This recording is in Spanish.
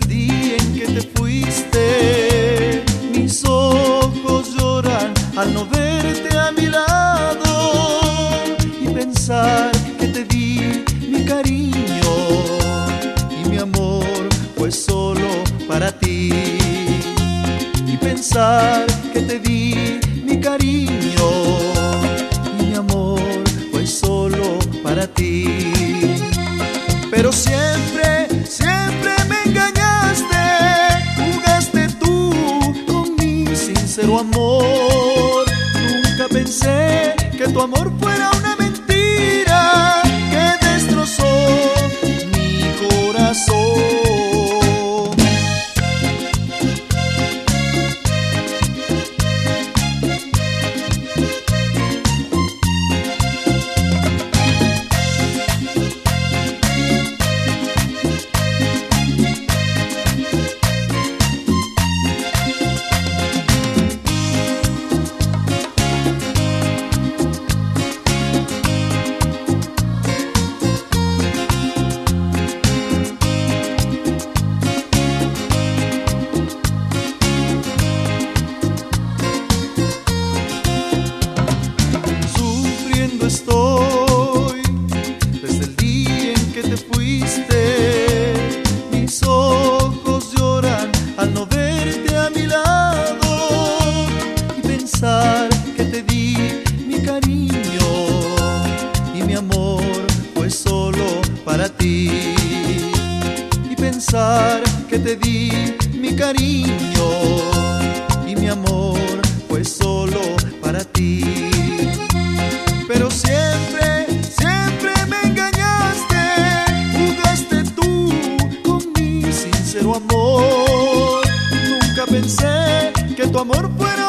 el día en que te fuiste. Mis ojos lloran al no verte a mi lado y pensar que te di mi cariño y mi amor fue solo para ti. Y pensar que te di mi cariño y mi amor fue solo para ti. Pero siempre, siempre me engañaste, jugaste tú con mi sincero amor. Nunca pensé que tu amor fuera una mentira que destrozó mi corazón. Estoy desde el día en que te fuiste. Mis ojos lloran al no verte a mi lado y pensar que te di mi cariño y mi amor fue solo para ti. Y pensar que te di mi cariño y mi amor fue solo para ti. Pero siempre, siempre me engañaste, jugaste tú con mi sincero amor. Nunca pensé que tu amor fuera